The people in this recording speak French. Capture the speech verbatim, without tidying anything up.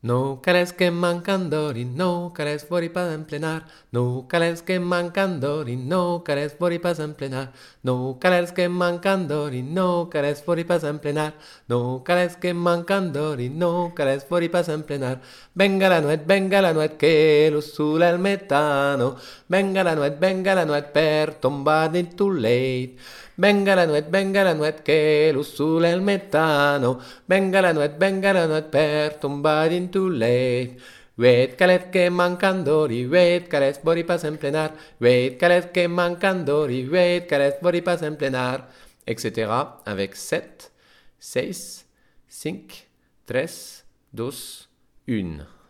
No cales que mancan dori, no cales fori pas emplenar. No cales que mancan dori, no cales fori pas emplenar. No cales que mancan dori, no cales fori pas emplenar. No cales que mancan dori, no cales fori pas emplenar. Venga la nuet, venga la nuet che lo sulla il metano. Venga la nuet, venga la nuet per tombar in too late. Venga la nuet, venga la nuet che lo sulla il metano. Venga la nuet, venga la nuet per tombar in too late. Wait, calef que mancan dori, wait, calef bori pas en plenar. Wait, calef que mancan dori, wait, calef bori pas en plenar. et cetera avec sept, six, cinq, tres, dos, une.